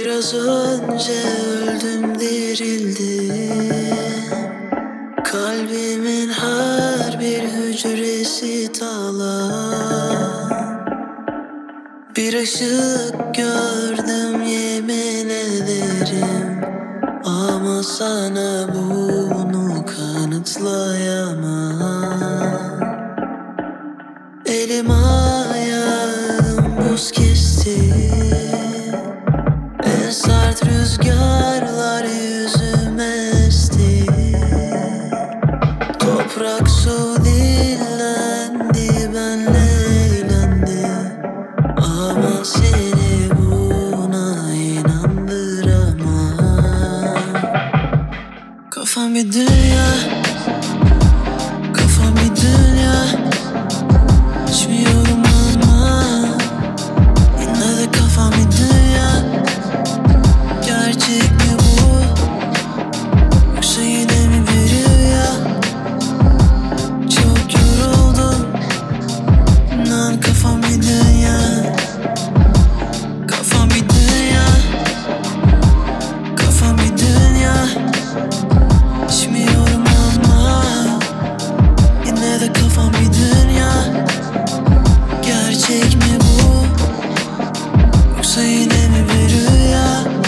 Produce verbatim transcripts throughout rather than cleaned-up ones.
Biraz önce öldüm, dirildim. Kalbimin her bir hücresi talan. Bir ışık gördüm, yemin ederim, ama sana bunu kanıtlayamam. Elim ayağım buz kesti. En sert rüzgarlar yüzüme esti. Toprak su dinlendi, benle eğlendi, ama seni buna inandıramam. Kafam bir dünya, kafam bir dünya. İçmiyorum ama yine de kafam bir dünya. Gerçek mi bu, yoksa yine mi bir rüya? Çok yoruldum, inan kafam bir dünya. Kafam bir dünya, kafam bir dünya. İçmiyorum ama yine de kafam bir dünya. Gerçek mi bu, yoksa yine mi bir rüya?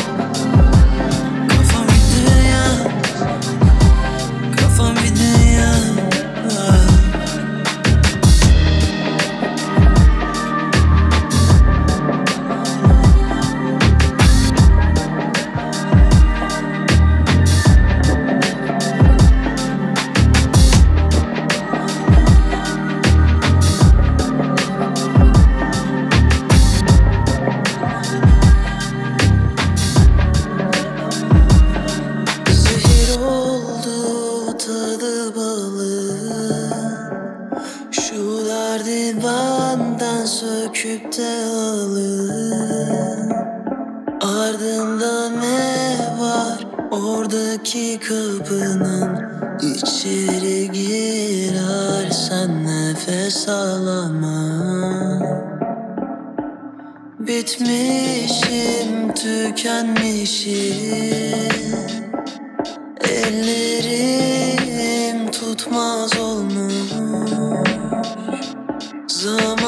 Kafam bir dünya, kafam bir dünya. Zehir oldu tadı balı. Şu derdi benden söküp de alın. Ardında ne var oradaki kapının? İçeri girersen nefes alamam. Bitmişim, tükenmişim. Ellerim tutmaz olmuş. Zaman